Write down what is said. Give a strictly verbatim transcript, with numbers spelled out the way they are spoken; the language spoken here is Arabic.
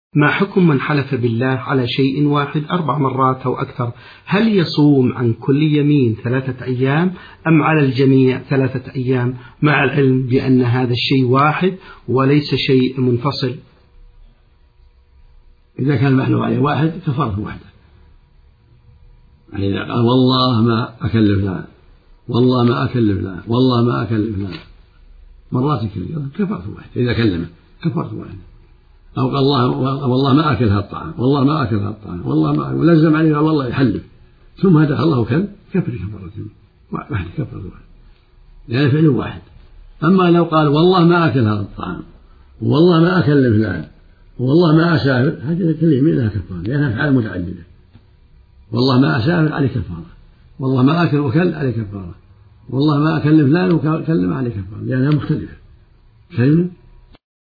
ما حكم من حلف بالله على شيء واحد أربع مرات أو أكثر؟ هل يصوم عن كل يمين ثلاثة أيام أم على الجميع ثلاثة أيام مع العلم بأن هذا الشيء واحد وليس شيء منفصل؟ إذا كان المحلوف عليه واحد كفارة واحدة. يعني إذا قال والله ما أكلف فلان، والله ما أكلف فلان، والله ما أكلف فلان مرات كثيرة كفارة واحدة. إذا كلمه كفارة واحدة. أو قال الله والله ما أكل هذا الطعام، والله ما أكل هذا الطعام، والله ما ولزم عليه والله يحلف، ثم دخل الله كل كفر كفارة واحدة كفارة واحدة، يعني فعل واحد. أما لو قال والله ما أكل هذا الطعام، والله ما أكل فلان، والله ما أسافر، هذه كل يمين لها كفارة لأنها أفعال متعددة. والله ما أسافر عليه كفارة، والله ما أكل وكل عليه كفارة، والله ما أكل فلان وكلم عليه كفارة لأنها مختلفة. فهمنا؟